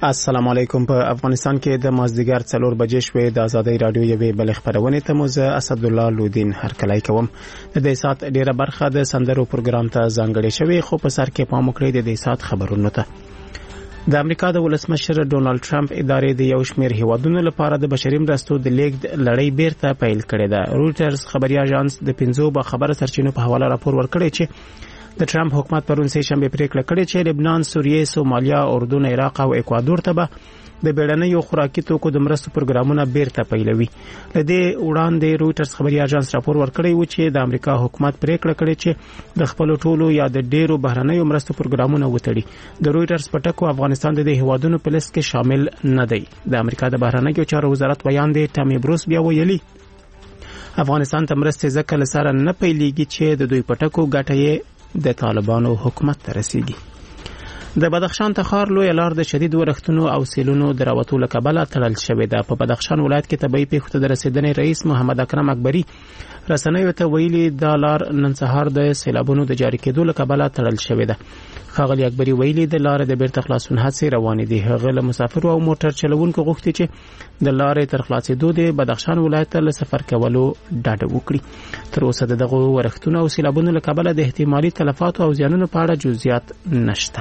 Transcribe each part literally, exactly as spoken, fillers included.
السلام علیکم. په افغانستان کې د مازدیګر څلور بجې شوې د ازادي رادیو یوې بل خبرونه ته مو زه اسد الله لودین هرکلی کوم. د دې سات ډیره برخه د سندرو پروګرام ته ځانګړې شوې، خو په سر کې پام وکړئ د دې سات خبرونو ته. د امریکا د ولسمشر ډونالد ټرمپ ادارې د یو شمېر هیوادونو لپاره د بشري مرستو د لیږد لړۍ بیرته پیل کړې ده. رویټرز خبري اژانس د پنځو با خبره سرچینو په حواله راپور ورکړی چې د ټرمپ حکومت پرون سه شنبه پریکړه کړې چې لبنان، سوریه، سومالیا، اردن، عراق او اکوادور ته به د بیړنیو خوراکي توکو د مرستو پروګرامونه بیرته پیلوي. لدې وړاندې رویټرز خبري اژانس راپور ورکړی و چې د امریکا حکومت پریکړه کړې چې د خپل ټولو یا د ډیرو بهرنیو مرستو پروګرامونه وتړي. د رویټرز پټکو افغانستان د دې هیوادونو په لیست کې شامل نه دی. د امریکا د بهرنیو چارو وزارت ویان دی ټامي بروس بیا ویلي افغانستان ته مرستې ځکه لسره نه پیلېږي چې د دوی پټکو ګټه د طالبانو حکومت ته رسیږي. د بدخشان تخار لوی لار د شدید ورښتونو او سیلونو دراوتو له کبله تړل شوې ده. په بدخشان ولایت کې طبيعي پیښو ته د رسیدنې رئیس محمد اکرم اکبری رسنیو ته ویلي د لار نن سهار د سیلابونو د جاری کېدو له کبله تړل شوې ده. ښاغلي اکبری ویلي د لارې د بیرته خلاصون هڅې روانې دي. هغه له مسافرو او موټر چلوونکو غوښتي چې د لارې تر خلاصېدو د بدخشان ولایت ته له سفر کولو ډاډ وکړي. تر اوسه دغه ورښتونو او سیلابونو له کبله د احتمالي تلفاتو او زیانونو په اړه جزئیات نشته.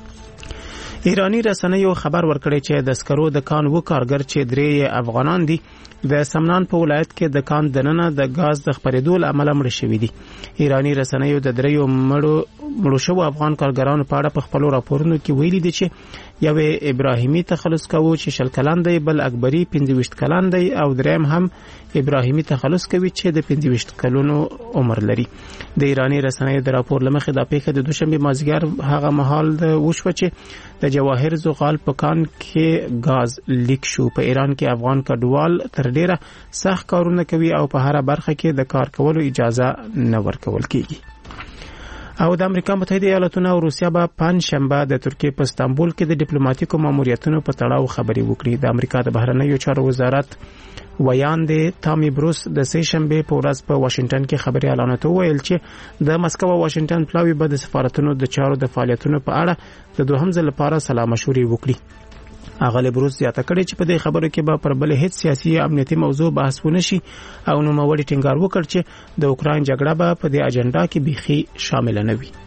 ایرانی رسنیو خبر ورکړی چې د سکرو د کان و کارګر چې درې افغانان دي د سمنان په ولایت کې د کان دننه د غاز د خپرېدو له امله مړ شوي دي. ایرانی رسنیو د دریو مړو مړو شوو افغان کارګرانو په اړه په خپلو راپورونو کې ویلي دي چې یو ابراهیمي تخلص کوي چې شل کلن دی، بل اکبری پنځه ویشت کلن دی او دریم هم ابراهیمي تخلص کوي چې د پنځه ویشت کلونو عمر لري. د ایرانی رسنیو د راپور لمخې د پیښې د دوشنبه مازیګر هغه مهال د وشو چې د جواهر زغال په کان کې غاز لیک شو. په ایران کې افغان کډوال تر ډیره سخت کارونه کوي او په هر برخه کې د کار کولو اجازه نه ورکول کیږي. او د امریکا متحده ایالاتونو او روسیا به پنځ شنبه د ترکیه په استانبول کې د ډیپلوماټیکو ماموریتونو په تړاو خبري وکړي. د امریکا د بهرنیو چارو وزارت ویان دی ټامي بروس د سه شنبه په ورځ په واشنگټن کې خبري اعلانات وویل چې د مسکو او واشنگټن پلاوی به د سفارتونو د چارو د فعالیتونو په اړه د دوهم ځل لپاره سلا مشورې وکړي. اغلی بروس زیاته کړي چې په دې خبرو کې به پر بل هیڅ سیاسي یا امنیتي موضوع بحث ونه شي او نو موړي ټینګار وکړ چې د اوکراین جګړه به په دې اجنډا کې بيخي شامل نه وي.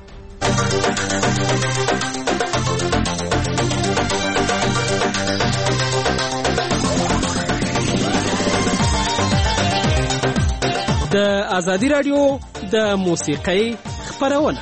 د ازادي رادیو د موسیقۍ خبرونه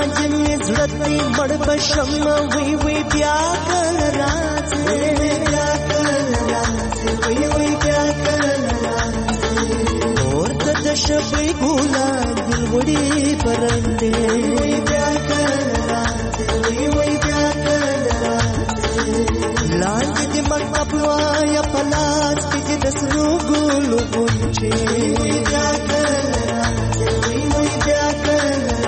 رانجم زړه مړ بشم وی وی بیا کله راځي بیا کله راځي وی وی بیا کله راځي ورته د شپې ګلان دل وړي پرندې وی بیا کله راځي وی وی بیا کله راځي لاندې د مکتب وایا پلاس کې د سرو ګلو غونچې وی بیا کله راځي وی وی بیا کله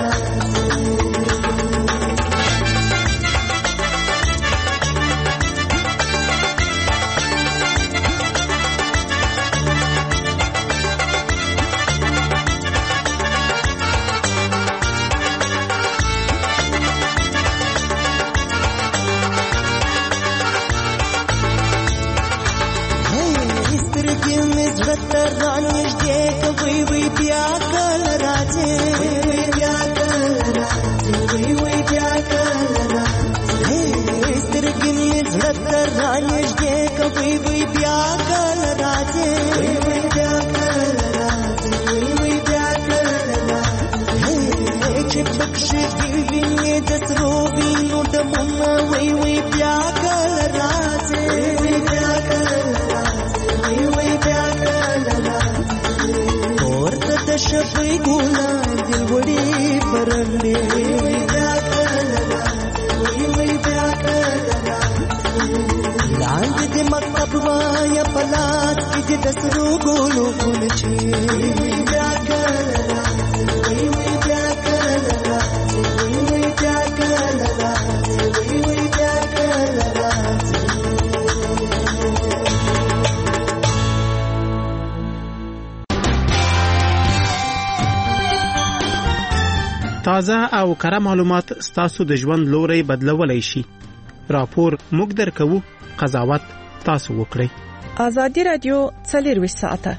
تازه او کره معلومات ستاسو د ژوند لوري بدلولای شي. راپور موږ درکو، قضاوت تاسو وکړئ. آزادی رادیو څلور ساعته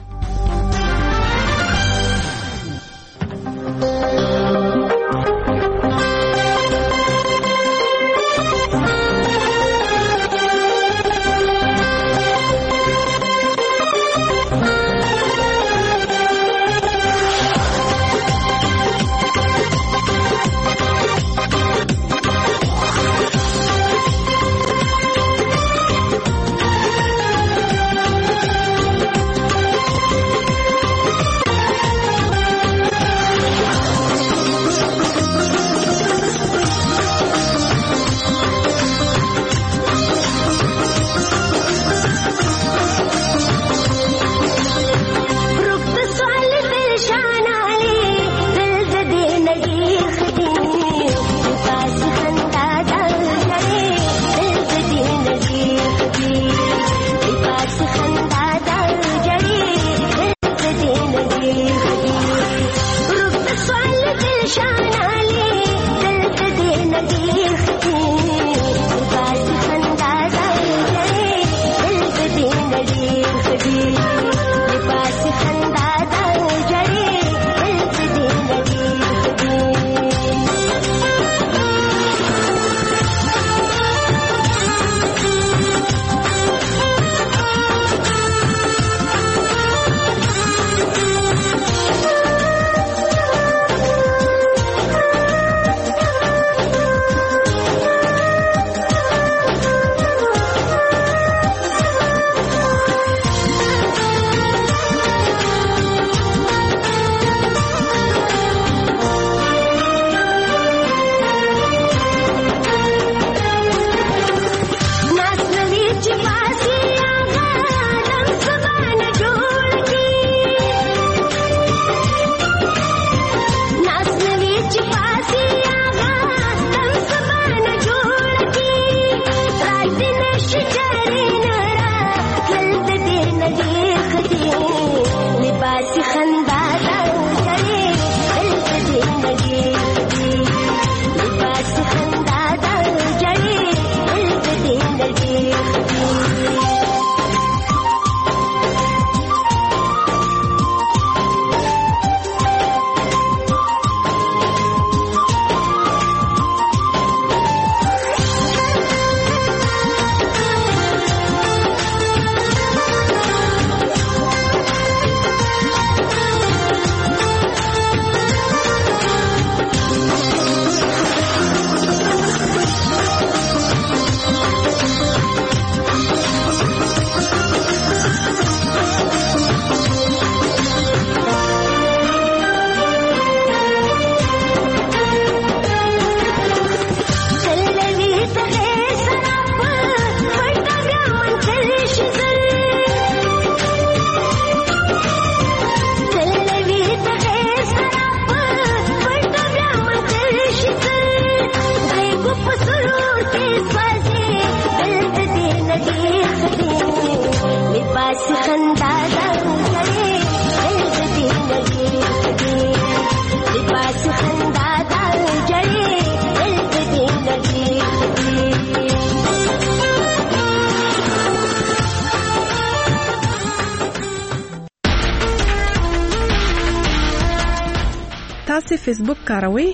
تاسو فیسبوک کاروئ؟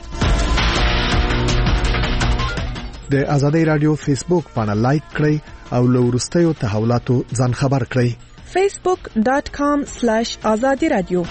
د آزادۍ رادیو فیسبوک باندې لایک کړئ او له وروستیو تحولاتو ځان خبر کړئ. facebook dot com slash azadi radio.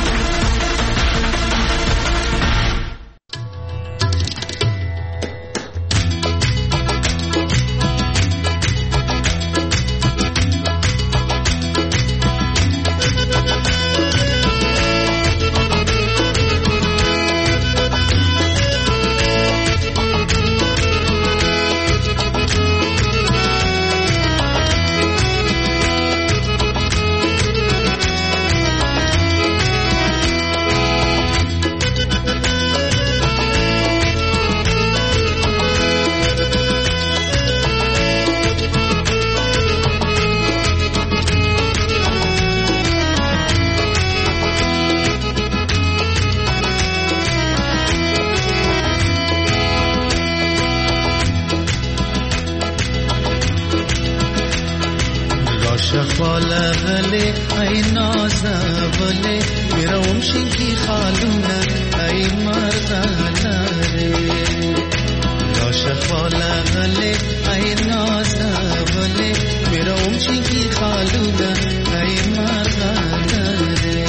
شفالغله ای نازوله میروم شنکی خالونه ای مرغلره یا شفالغله ای نازوله میروم شنکی خالونه ای مرغلره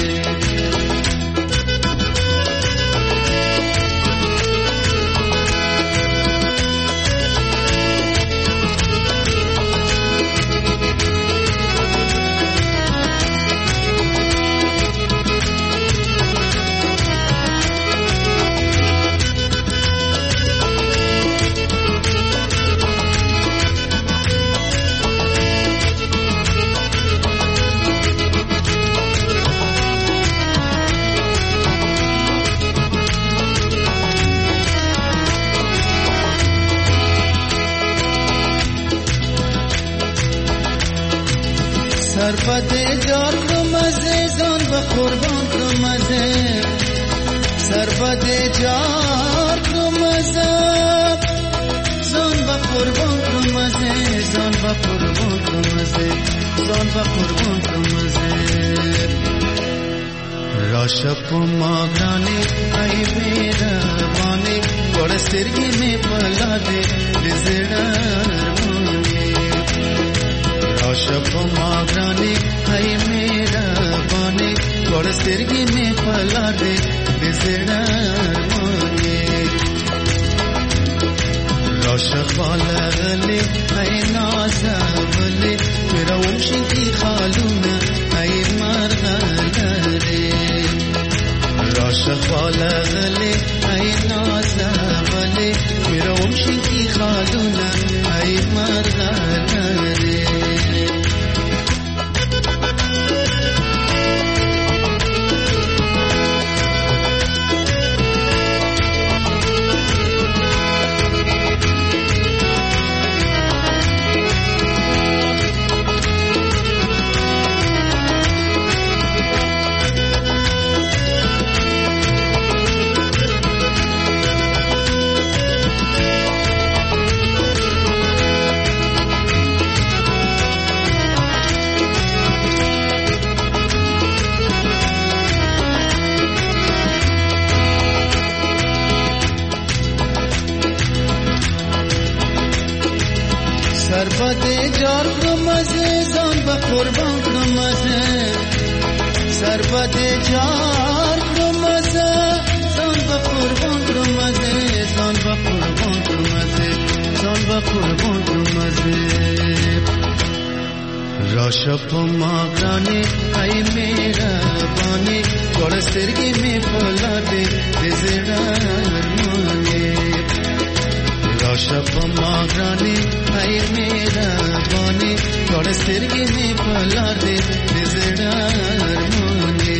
سربده جار کمزه زان و قربان کمزه سربده جار کمزه زان و قربان کمزه زان و قربان کمزه زان و قربان کمزه راشپ ماغرانه ای میربانه گوڑ سرگی میں پلا دے رزڑر شب ماغرانی ای میرا بانی گوڑ سرگی میں پلا دے بزڑر مانے روشق بالغلی ای نازولی میرا ومشنکی خالونا ای مرغلری روشق بالغلی ای نازولی میرا ومشنکی خالونا ای مرغلری سربده جار کمزه زان با قربان کمزه سربده جار کمزه زان با قربان کمزه زان با قربان کمزه زان با قربان کمزه راشپ ماغرانی ای میرا بانی گوڑ سرگی میں پلا دے بزڑر مانے راشپ ماغرانی ای میرا بانی گوڑ سرگی میں پلا دے بزڑر مانے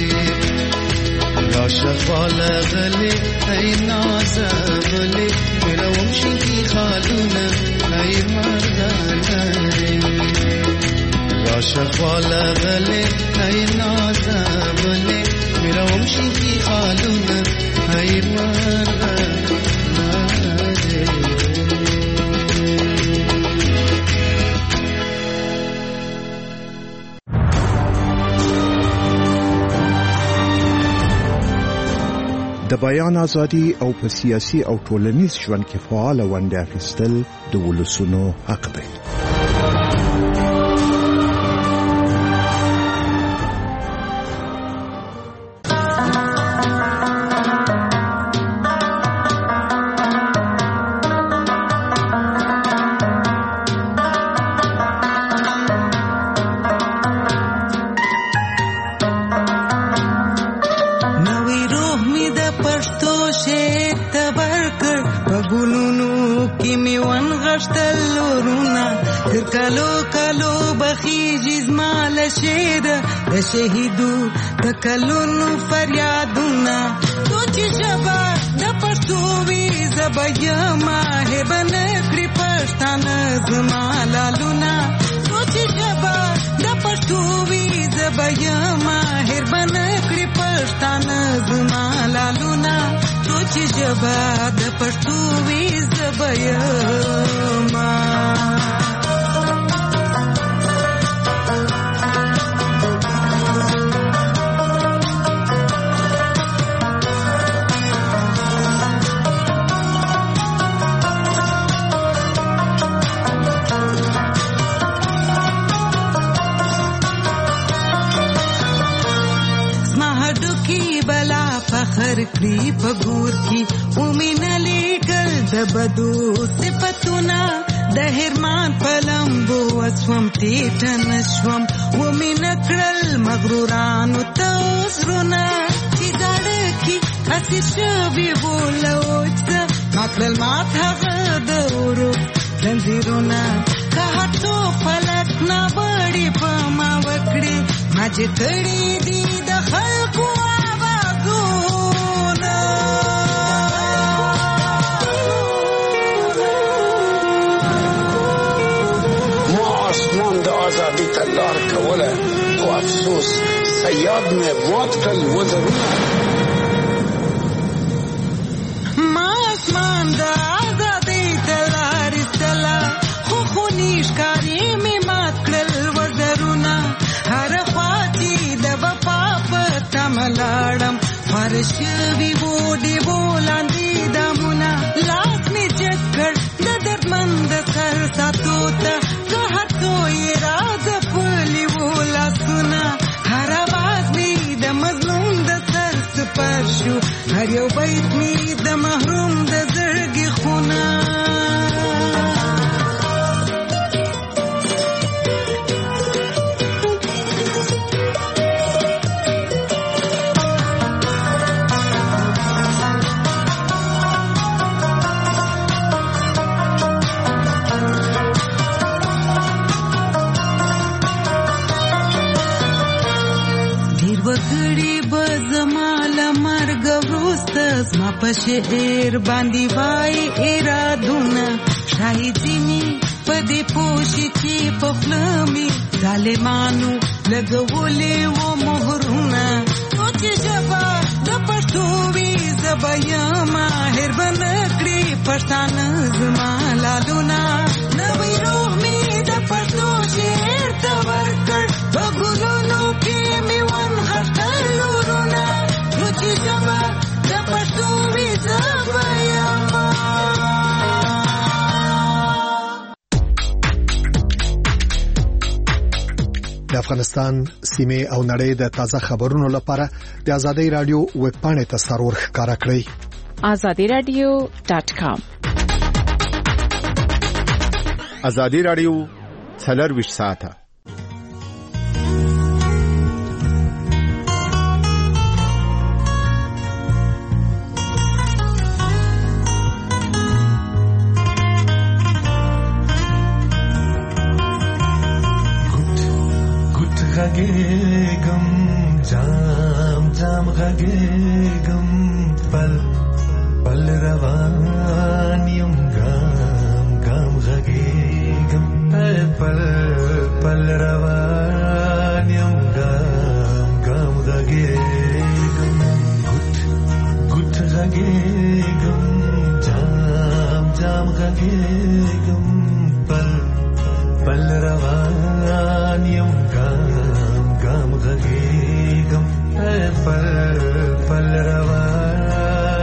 راشپ بالغلی ای نازولی میرا ومشنکی خالونا ای مرغلری راشق بالغلی ای نازولی میرا ومشنکی خالونا ای مرغلری د بیان ازادي او په سیاسي او ټولنیز ژوند کې فعال ونډه اخیستل د ولسونو حق دی. شهیدو تکلونو فریادونا سوچ جبا د پښتو وی زبیا ماه بنکړي پښتانه زما لالونا سوچ جبا د پښتو وی زبیا ماه بنکړي پښتانه زما لالونا سوچ جبا د پښتو وی زبیا ما فخر کړی په ګور کې ومنه لیکل د بدو صفتونه د هرمان پلمبو وسوم تیټن شوم ومنه کړل مغرورانو توسرونه چې زړه کې اسی شوی بولوځه ماکل مات هغه دورو زنجیرونه که هڅو فلک نه وړي په ما وکړي ما چې کړی دي د خلکو آزادی تلار کوله او افسوس سیاد میں موت کل وزرونه ما اسمان دا آزادی تلار استلا خو خو نیشکاری می مات کل وزرونه هر خواتی د وفا پتا ملاړم فرش وی وډي بولاندې دمونه لاس می چکر د دردمند سر ساتو ته هر یو بیت می د محروم د زړګي خونه ډیر وګړي به زما لمرګ ما په شعر باندې وای ارادونه شاهد می په دې پوښي چې په فلمي ظالمانو لګولې و مهرونه سوچ جبا د پښتو وی زبیا ماهر بنکړي پښتانه زما لالونا نوې روح می د پښتو شعر ته ورکړ په ګلونو کې می ون غټلورونه سوچ جبا د افغانستان سیمه او نړۍ د تازه خبرونو لپاره د آزادۍ رادیو ویب پاڼې ته سرور ښکارا کړئ azadi radio dot com. آزادۍ رادیو څلور ساعته غږېږم جام جام غږېږم پل پل روان یم ګام ګام غږېږم پل پل روان یم ګام ګام غږېږم ګوت ګوت غږېږم جام جام غږېږم پل پل روان یم ګام غږېږم پل پل روان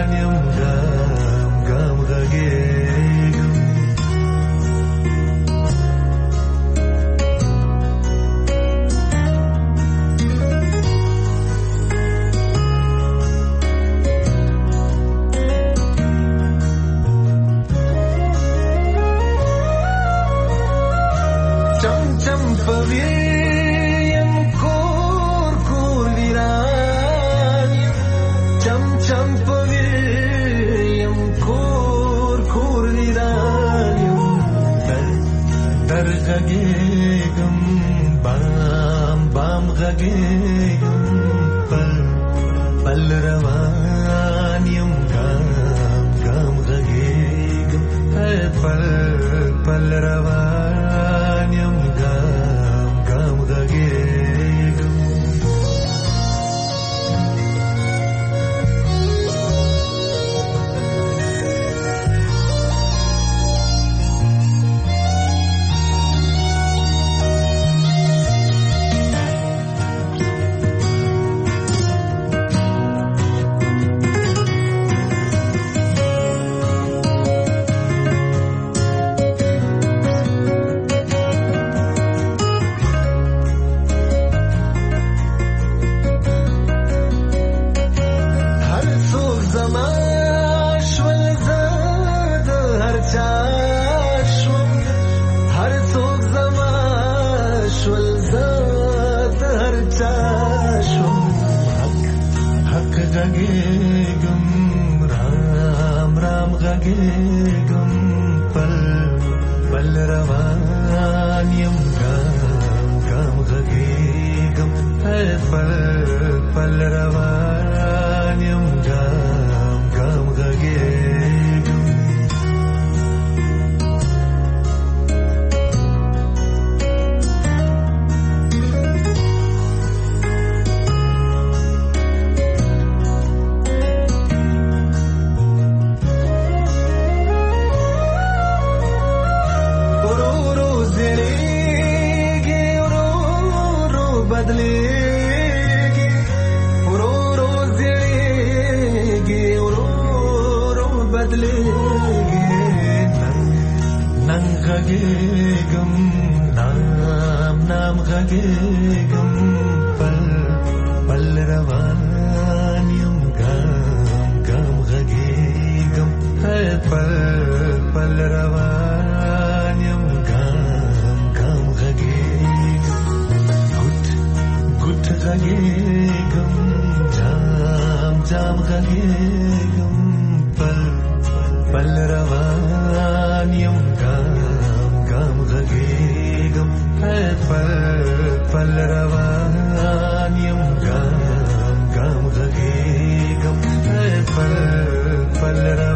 چمپویم کور کور دیدانیم در در غږېږم بام بام غږېږم پل پل روان یم ګام ګام غږېږم پل پل روان یم ګام ګام غږېږم غږېږم رام رام غږېږم پل پل روان یم ګام ګام غږېږم پل پل روان یم ګام ګام غږېږم غږېږم نام نام غږېږم پل پل روان یم ګام ګام غږېږم پل پل روان یم ګام ګام غږېږم ګوټ ګوټ غږېږم جام جام غږېږم پل پل روان یم ګام ګام غږېږم پل پل روان یم ګام ګام غږېږم پل پل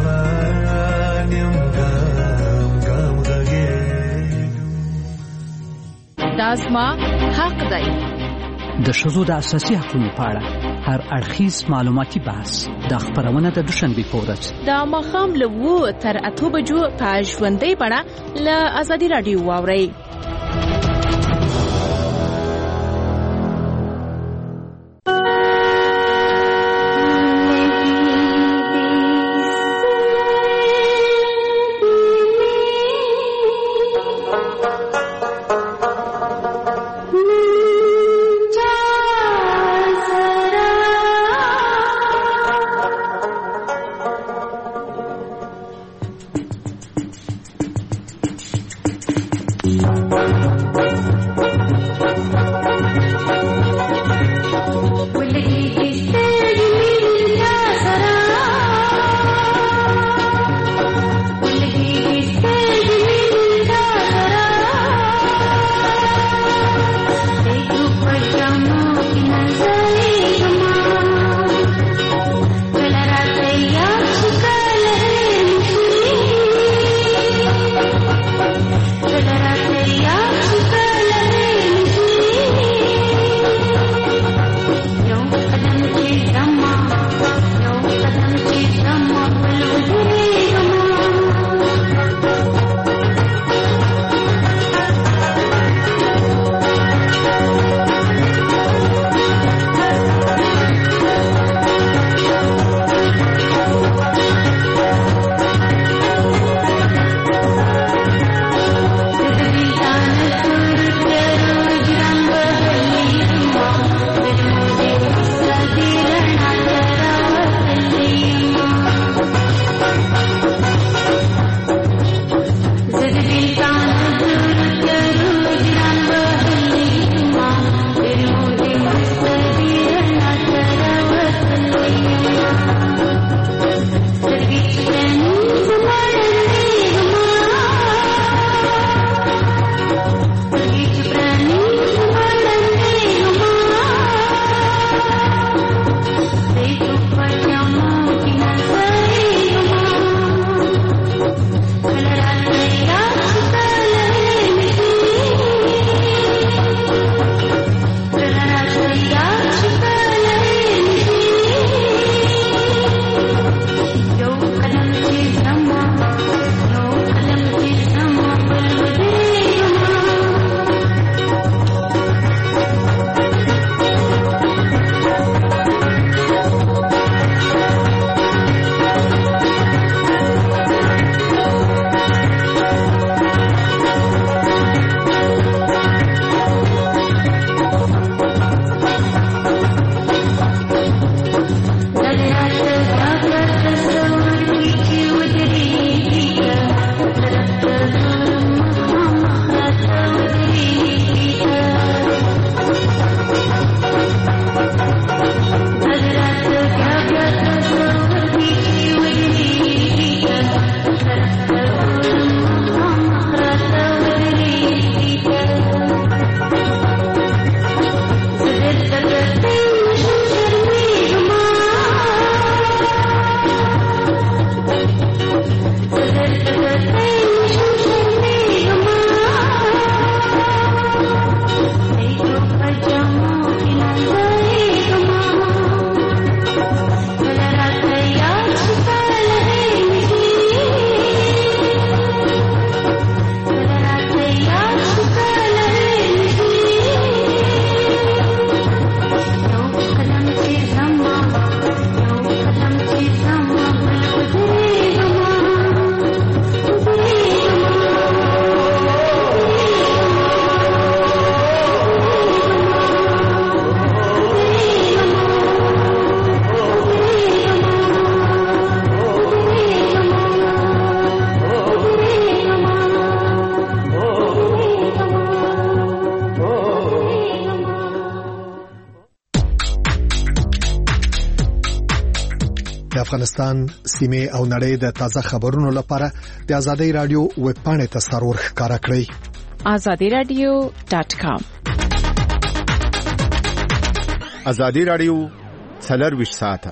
روان یم ګام ګام غږېږم. دا زما حق دی. د ښځو د اساسي حقوقو په اړه هر اړخیز معلوماتي بحث د خبرونه د دوشنبې په ورځ د ماښام له اوو تر اتو بجو په ژوندۍ بڼه له ازادي راډیو واورئ. Bye. د افغانستان سیمه او نړۍ د تازه خبرونو لپاره د آزادۍ رادیو ویب پاڼې ته سرور ښکارا کړئ azadi radio dot com. آزادۍ رادیو څلور ساعته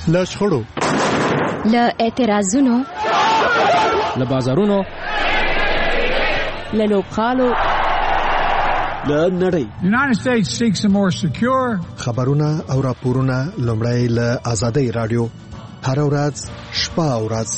له شخړو، له اعتراضونو، له بازارونو، له لوبغالو، له نړۍ. United States seeks a more secure. خبرونه او راپورونه لومړی له آزادۍ رادیو هر ورځ شپه او ورځ.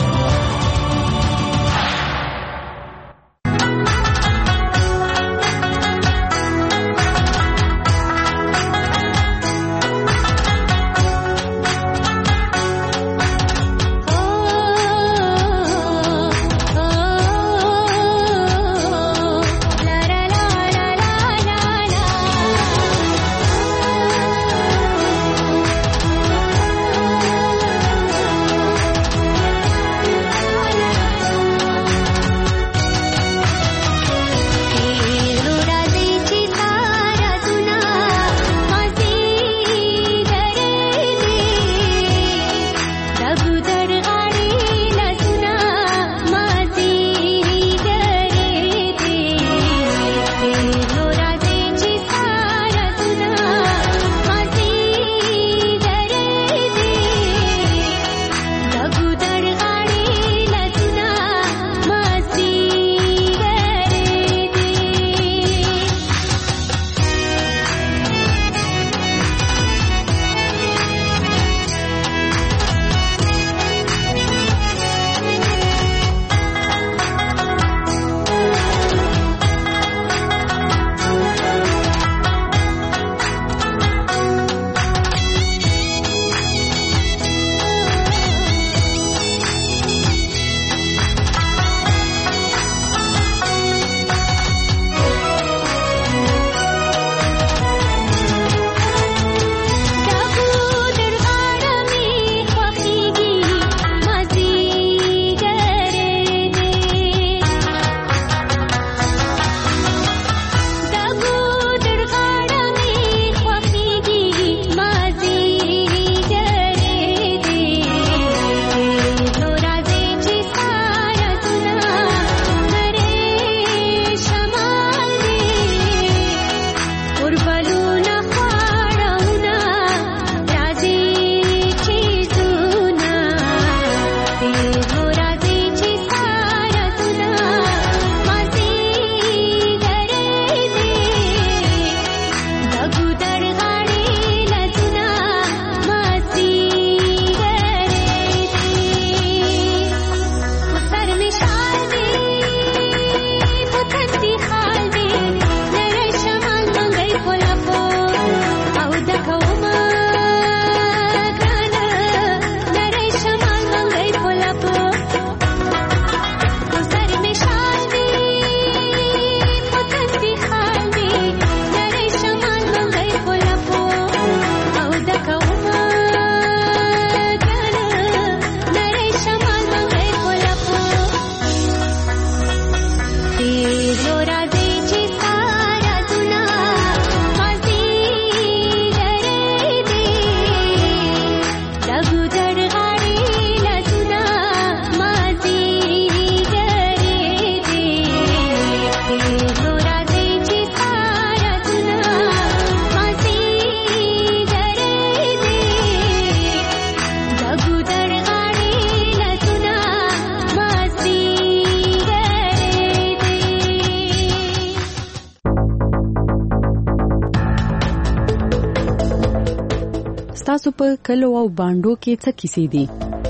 تاسو په کلو او باندو کې څه کیسې دي؟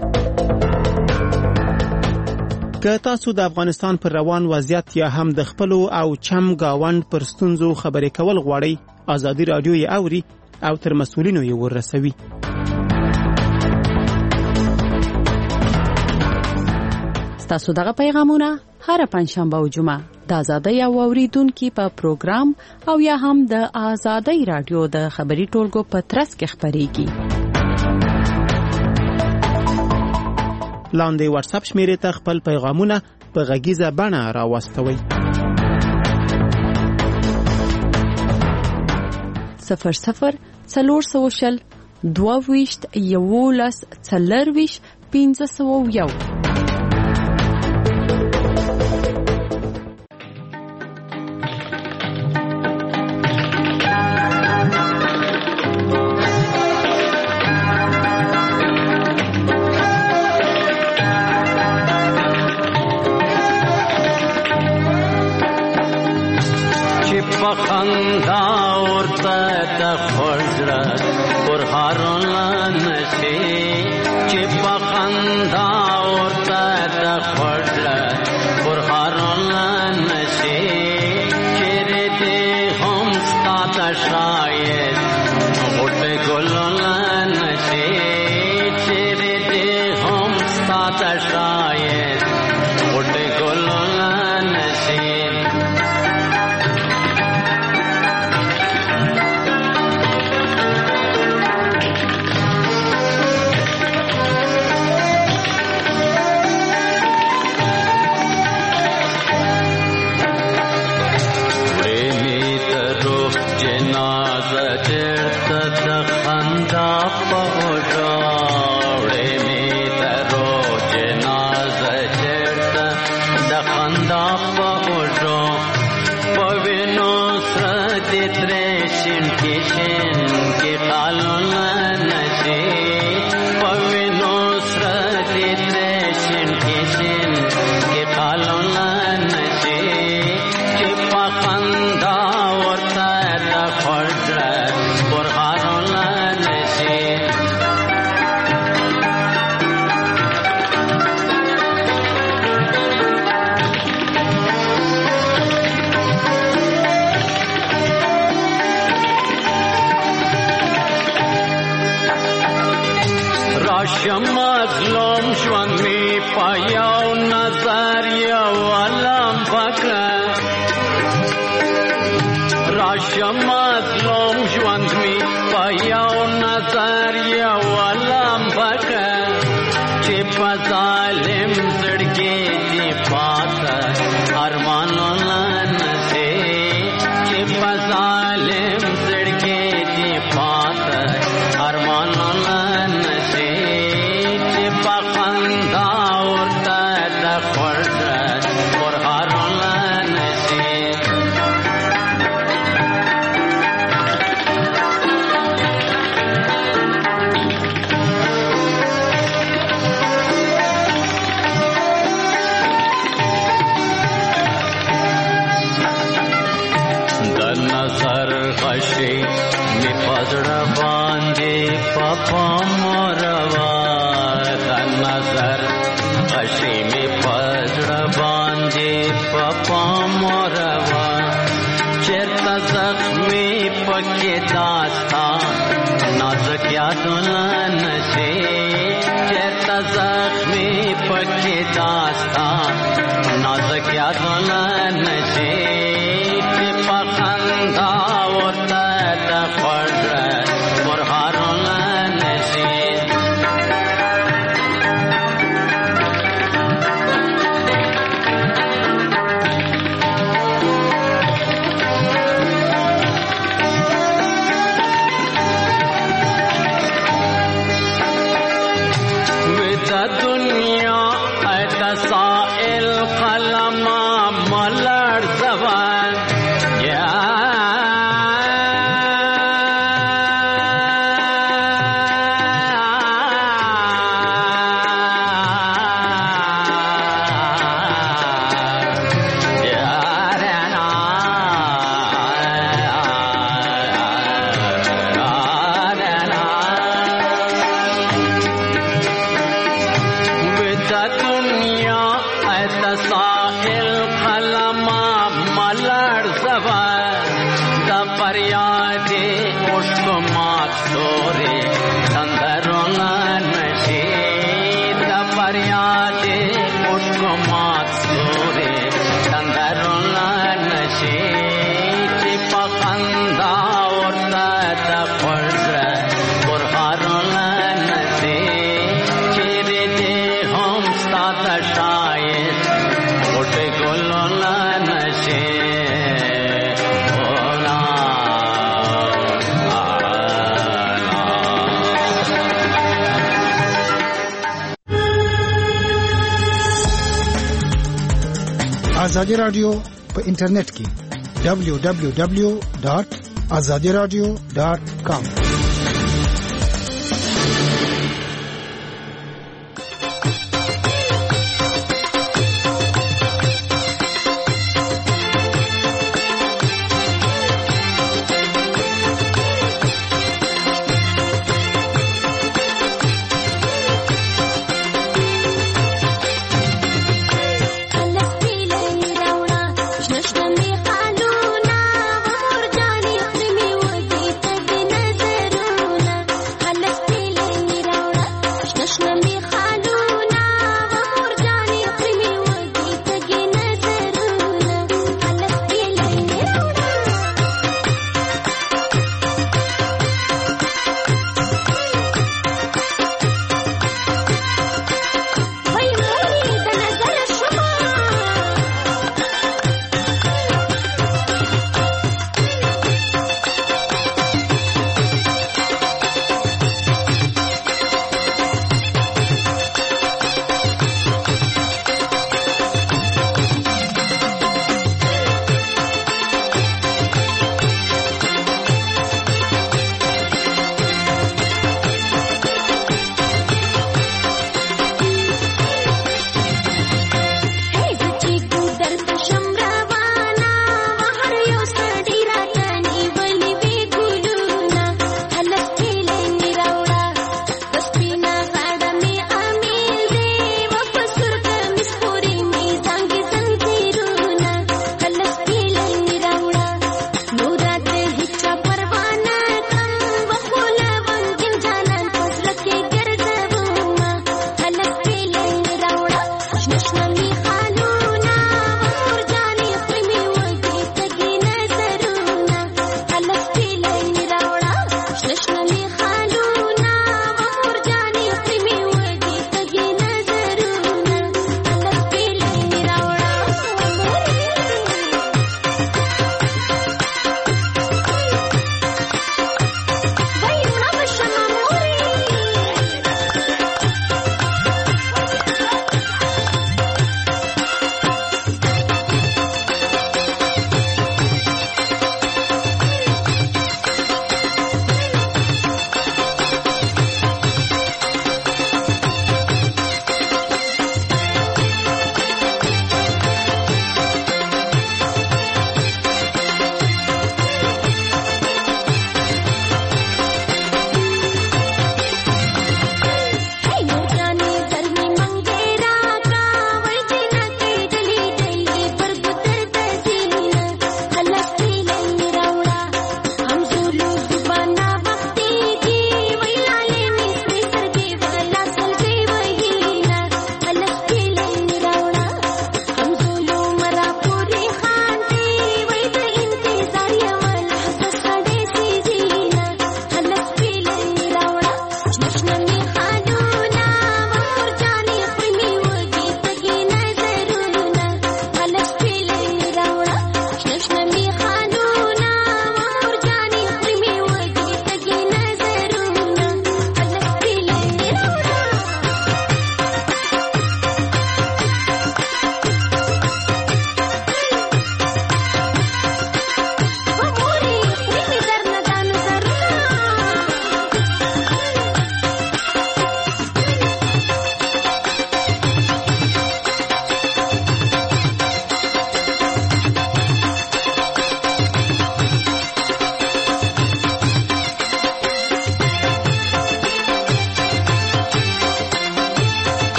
که تاسو د افغانستان پر روان وضعیت یا هم د خپل او چم گاوند پر ستونزو خبرې کول غواړئ، آزادي رادیو یې اوري او تر مسؤلینو یې ورسوي. تاسو دغه پیغامونه هر پنځشنبه او جمعه د آزادۍ او اوریدونکو په پروګرام او یا هم د آزادۍ رادیو د خبري ټولګو په ترڅ کې خبريږي. لاندې واتس اپ شمیرې ته خپل پیغامونه په غږیزه بڼه راوستوئ. صفر صفر څلور سوه شل دوه ویشت یولس څلرویشت پنځه سوه یو. خورزړه پر هارون نشي چې پخندا ورته د خورزړه پر هارون نشي چې دې هم ستاته شاید غټ ګلون نشي چې دې هم ستاته شاید غټ ګلون نشي مظلوم ژوند می پایاو نظر یو علم فکر راشه مظلوم ژوند می پایاو نظر یو علم فکر چې په ظالم زړګي دی پاته ارمانونه نشي چې په ظالم زړګي دی پاته ارمانونه نشي آزادی رادیو په انټرنیټ کې دبلیو دبلیو دبلیو ډاٹ آزادی رادیو ډاٹ کام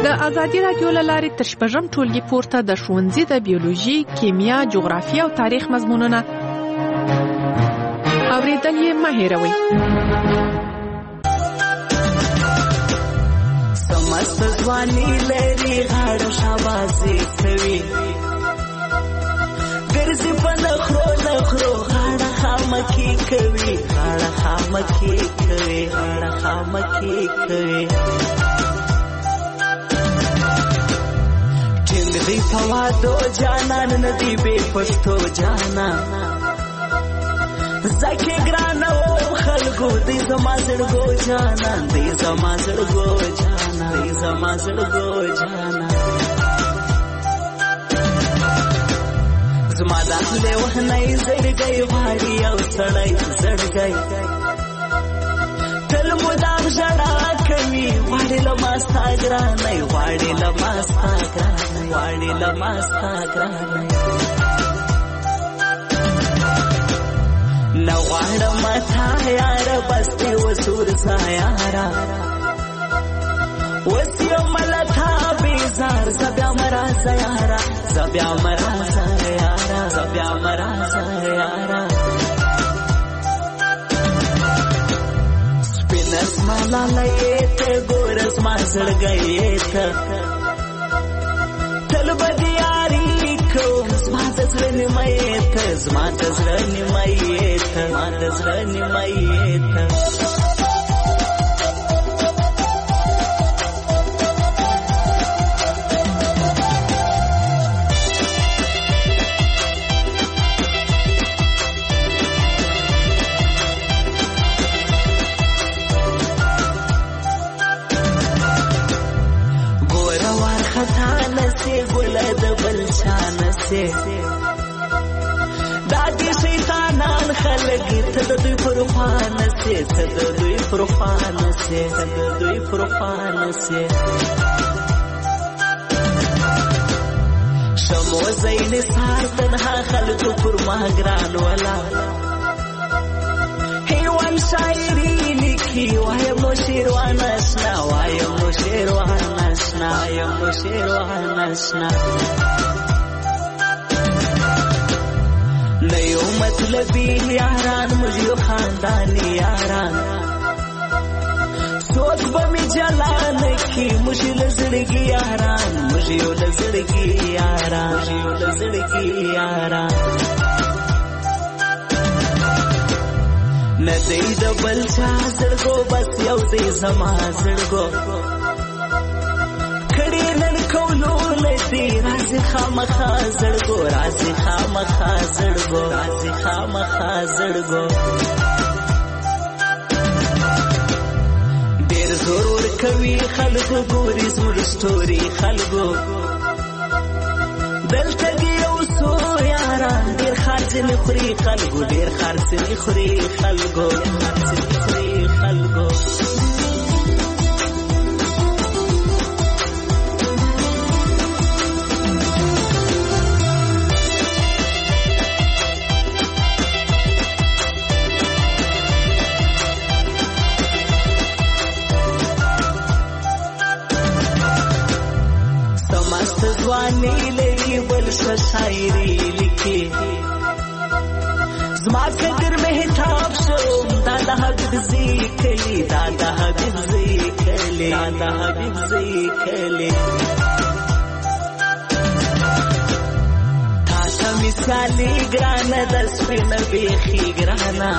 د ازادي رادیو لارې تر شپږم ټولګي پورته د ښوونځي د بیولوژي، کیمیا، جغرافیه او تاریخ مضمونونه اوریدل یې مه هېروئ. سمست ځواني لري غاړه شاباسي کوي ګرځي په نخرو نخرو غاړه خامکي کوي غاړه خامکي کوي غاړه خامکي کوي ټینګ دی په وادو جانان ندی بې پښتو جانان زکه ګران او خلکو دې زما زړګو جانان دې زما زړګو جانان دې زما زړګو جانان زما داخله وهنای زړګي واري او سړی زړګي تل مدام جړا کوي وړي لماستا ګرانای وړي لماستا ګرانای وړي لماستا ګرانای نوار متا یار بستی وسور سایارا وسیو ملتا بیزار زبیا مرا سیارا زبیا مرا سیارا زبیا مرا سیارا سپینس مالا لیت گورس مازړ گئیت تل بدیاری کو زما د زړه نیمایت زما د زړه نیمایت زما د زړه نیمایت ګوره وارخطا نسې ګله د بل شان سي دادی شیطانان خلق ته د دوی پروفان سي ته د دوی پروفان سي ته د دوی پروفان سي شمو زین سار تنها خلق پر ما ګران ولا هیوان شاعری لیکي وایم نو شیروان اسنا وایم نو شیروان اسنا وایم نو شیروان اسنا نیو مطلبی یاران مجھو خاندانی یاران سوک بمی جلان کی مجھو لزڑگی یاران مجھو لزڑگی یاران مجھو لزڑگی یاران ندی دبل چا زڑگو بس یو دی زما زڑگو کڑی نن کولو لدی رازی خامخا زڑگو رازی خامخا زڑگو رازی خامخا زڑگو دیر ضرور کوي خلکو ګوري زموږ ستوري خلکو دلته کې یو څو یاران ډېر خرڅ نه خوري خلکو ډېر خرڅ نه خوري خلکو خرڅ نه خوري خلکو ځواني لري بل څه شاعري لیکي زما فکر مهتاب شو دا د حبیب ذکرلی دا د حبیب ذکرلی دا د حبیب ذکرلی تا ته مثالي ګرانه د سپینه بیخي ګرانه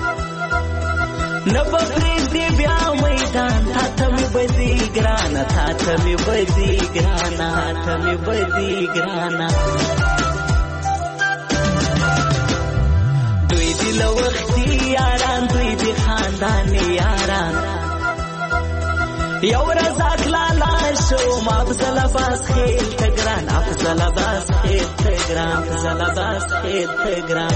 نبا پریزدی بیا میدان تا تا می بدی گرانا تا تا می بدی گرانا تا می بدی گرانا دوی دی لوختی یاران دوی دی خاندانی یاران یو رزاک لالا شو افضل باز خیل تگران افضل باز خیل تگران افضل باز خیل تگران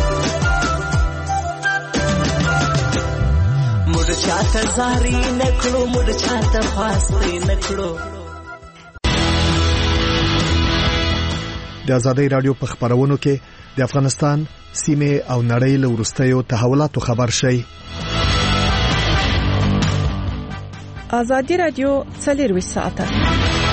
مړ چاته زاري نکړو مړ چاته فاستې نکړو. د ازادۍ رادیو په خبرونو کې د افغانستان سیمه او نړۍ له وروستیو تحولاتو خبر شي. ازادي رادیو څلور ساعته